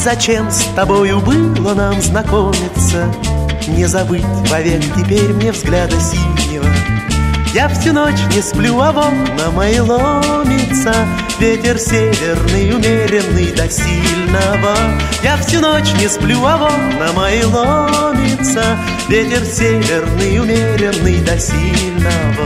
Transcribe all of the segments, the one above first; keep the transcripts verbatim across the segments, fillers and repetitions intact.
зачем с тобою было нам знакомиться? Не забыть вовек теперь мне взгляда синего. Я всю ночь не сплю, а в окна мои ломится ветер северный, умеренный до сильного. Я всю ночь не сплю, а в окна мои ломится ветер северный, умеренный до сильного.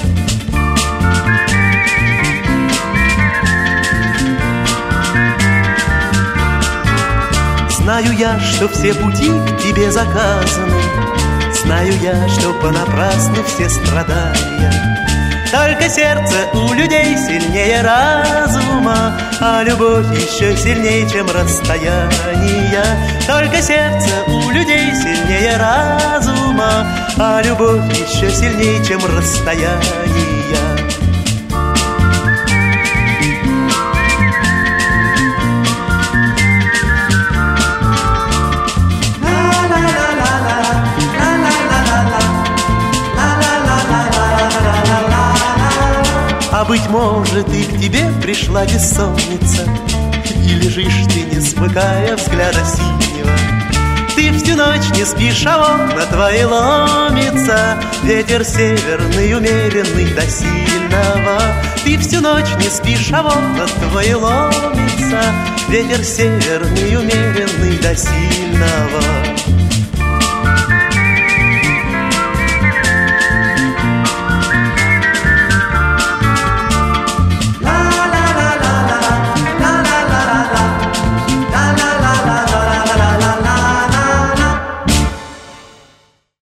Знаю я, что все пути к тебе заказаны, знаю я, что понапрасну все страдания. Только сердце у людей сильнее разума, а любовь еще сильнее, чем расстояние. Только сердце у людей сильнее разума, а любовь еще сильнее, чем расстояние. А быть может, и к тебе пришла бессонница, и лежишь ты, не смыкая взгляда синего. Ты всю ночь не спишь, а окна твои ломится ветер северный, умеренный до сильного. Ты всю ночь не спишь, а окна твои ломится ветер северный, умеренный до сильного.